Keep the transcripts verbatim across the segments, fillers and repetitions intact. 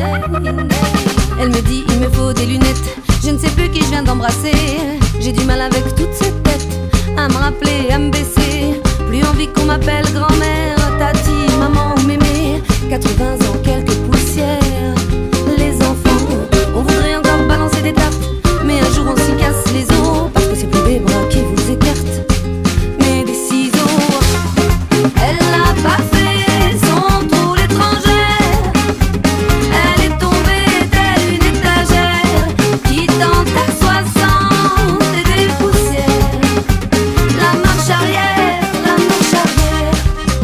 Elle me dit il me faut des lunettes. Je ne sais plus qui je viens d'embrasser. J'ai du mal avec toute cette tête, à me rappeler, à me baisser. Plus envie qu'on m'appelle grand-mère, tati, maman ou mémé. Quatre-vingts ans, quelques poussières. Les enfants, on voudrait encore balancer des tapes, mais un jour on s'y casse les os, parce que c'est plus des bras qui vous écartent, mais des ciseaux. Elle l'a pas fait, son trou l'étrangère. Elle est tombée telle une étagère qui tente à soixante et des poussières. La marche arrière, la marche arrière.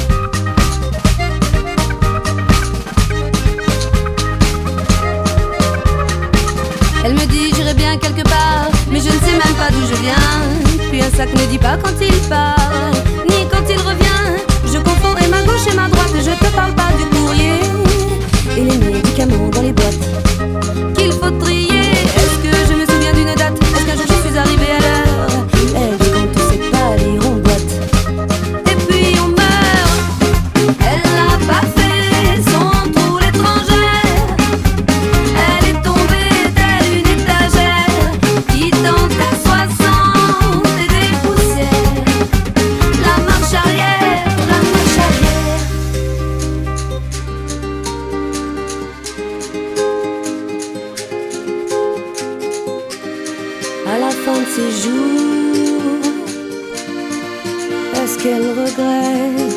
Elle me dit j'irai bien quelque part, mais je ne sais même pas d'où je viens. Puis un sac ne dit pas quand il part, ni quand il revient. Je confonds et ma gauche et ma droite. Je te parle pas du courrier et les médicaments dans les boîtes qu'il faut trier. Est-ce que je me souviens d'une date? Est-ce qu'un jour je suis arrivée à l'heure? Elle dit quand on sait pas lire on boite, et puis on meurt. Elle l'a pas fait, son trou l'étrangère. Elle est tombée telle une étagère qui tente à soixante et des poussières. La marche arrière, la marche arrière. À la fin de ses jours, est-ce qu'elle regrette?